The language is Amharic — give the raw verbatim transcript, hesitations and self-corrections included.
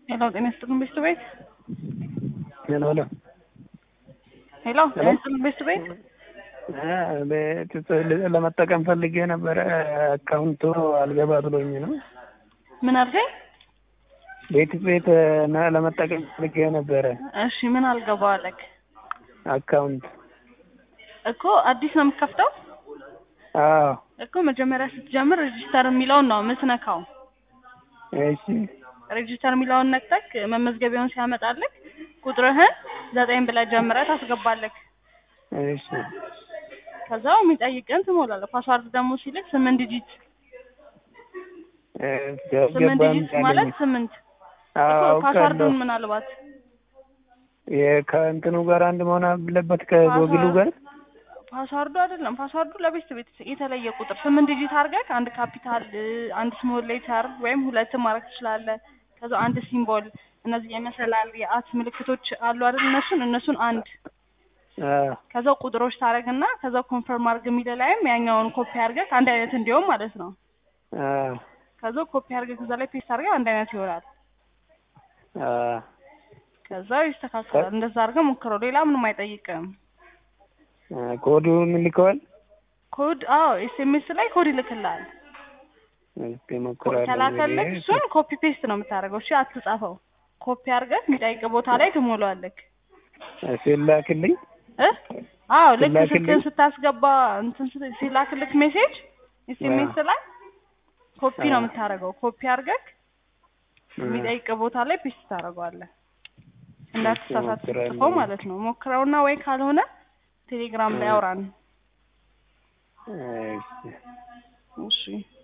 ሄሎ ጤና ይስጥልኝ ቤስት ቤት ሄሎ ሄሎ ሄሎ ጤና ይስጥልኝ ቤስት ቤት ቤት ለመጠቀም ፈልጌ ነበር አካውንቱ አልገባ ብሎኝ ነው። ምን አልከኝ? ቤት ቤት ለመጠቀም ፈልጌ ነበር። እሺ ምን አልገባ አለክ? አካውንት እኮ አዲስ ነው የምትከፍተው? አዎ እኮ መጀመሪያ ስትጀምር ሬጂስተር የሚለውን ነው የምትነካው። እሺ ሬጂስተር የሚለውን ነክተክ መመዝገቢያውን ሲያመጣልክ ቁጥርህን ዘጠኝ ብለህ ጀምረህ ታስገባለክ። እሺ ከዛው የሚጠይቅህን ትሞላለህ። ፓስዋርድ ደግሞ ሲልክ ስምንት ዲጂት ስምንት ዲጂት ማለት ስምንት እኮ ፓስዋርዱን ምናልባት የከእንትኑ ጋር አንድ መሆን አለበት ከጎግሉ ጋር ፓስዋርዱ አይደለም። ፓስዋርዱ ለቤት ቤት የተለየ ቁጥር ስምንት ዲጂት አድርገህ አንድ ካፒታል አንድ ስሞል ሌተር ወይም ሁለትም ማድረግ ትችላለህ። ከዛ አንድ ሲምቦል እነዚህ የመሰላል የአት ምልክቶች አሉ አይደል? እነሱን እነሱን አንድ ከዛው ቁጥሮች ታረግና ከዛው ኮንፈርም አድርግ የሚል ላይም ያኛውን ኮፒ አድርገህ አንድ አይነት እንዲሆን ማለት ነው። አዎ ከዛው ኮፒ አድርገህ ከዛ ላይ ፔስት አድርገህ አንድ አይነት ይሆናል። አዎ ከዛ ይስተካከላል። እንደዛ አድርገህ ሞክረው። ሌላ ምንም አይጠይቅም። ኮዱን ልከዋል? ኮድ አዎ ኤስኤምኤስ ላይ ኮድ ይልክልሃል። እስኪ ሞክራለሁ። ከላከልክ እሱን ኮፒ ፔስት ነው የምታደርገው። እሺ አትጻፈው። ኮፒ አድርገህ የሚጠይቅ ቦታ ላይ ትሞላዋለህ። ሲላክልኝ እ አዎ ልክ ስልክህን ስታስገባ እንትን ሲላክልክ ሜሴጅ ኤስኤምኤስ ላይ ኮፒ ነው የምታደርገው። ኮፒ አድርገህ የሚጠይቅ ቦታ ላይ ፔስት ታደርገዋለህ። እንዳትሳሳት ጽፈው ማለት ነው። ሞክረውና ወይ ካልሆነ ቴሌግራም ላይ አውራን። እሺ እሺ